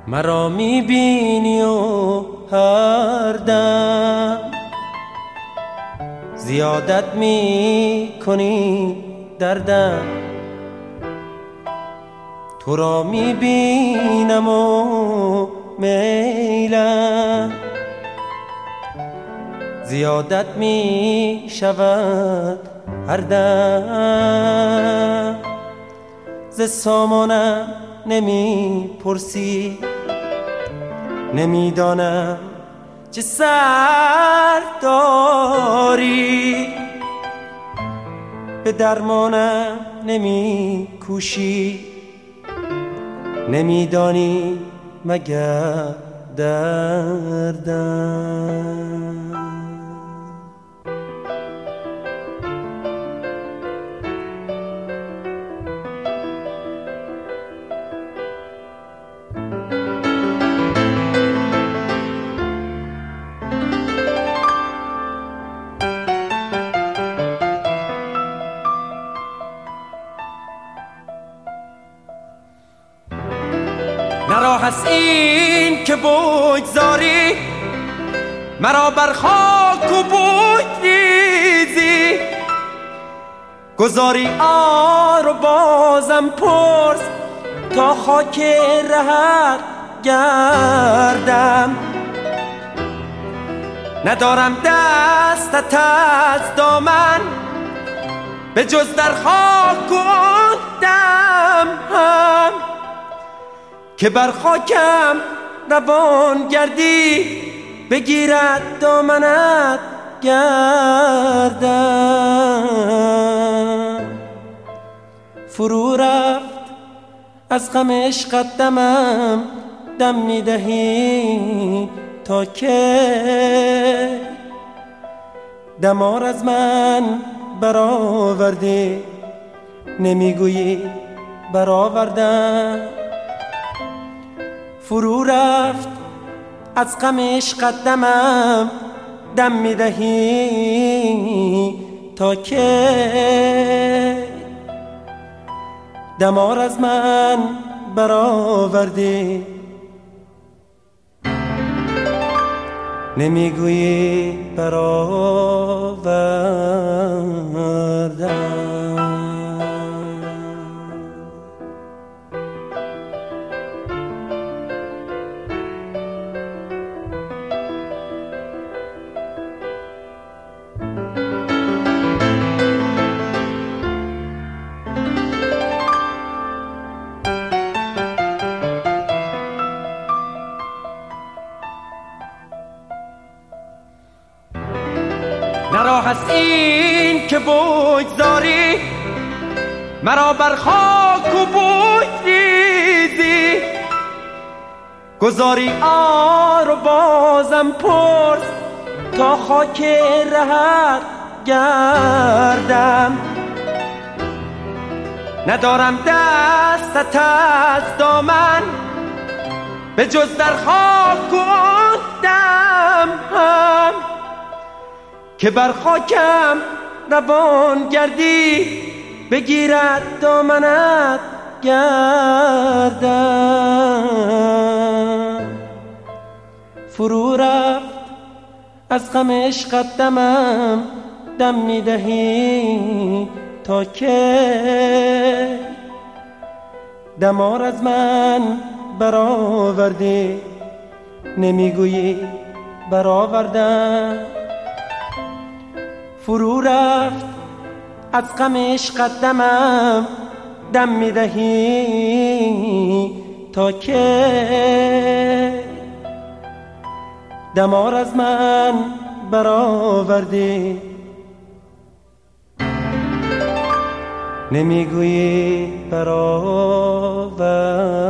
مرا میبینی و هر دم زیادت میکنی دردم، تو را میبینم و میلم زیادت میشود هر دم. ز سامانم نمیپرسی، نمیدانم چه سر داری، به درمانم نمیکوشی، نمیدانی مگر دردم. نه راه است این که بگذاری مرا بر خاک و بگریزی، گذاری آر و بازم پرس تا خاک رهت گردم. ندارم دستت از دامن به جز در خاک و دم هم، که بر خاکم روان گردی بگیرد دامنت گردم. فرو رفت از غم عشقت دمم، دم میدهی تا که دمار از من برآوردی، نمیگویی برآوردم. فرو رفت از غم عشقت دمم، دم میدهی تا که دمار از من برآوردی، نمیگویی برآوردم. نه راه است این که بگذاری مرا بر خاک و بگریزی، گذاری آر و بازم پرس تا خاک رهت گردم. ندارم دستت از دامن به جز در خاک و دم هم، که بر خاکم روان گردی بگیرد دامنت گردم. فرو رفت از غم عشقت دمم، دم میدهی تا که دمار از من برآوردی، نمیگویی برآوردم. فرو رفت از غم عشقت دمم، دم میدهی تا که دمار از من برآوردی، نمیگویی برآوردم.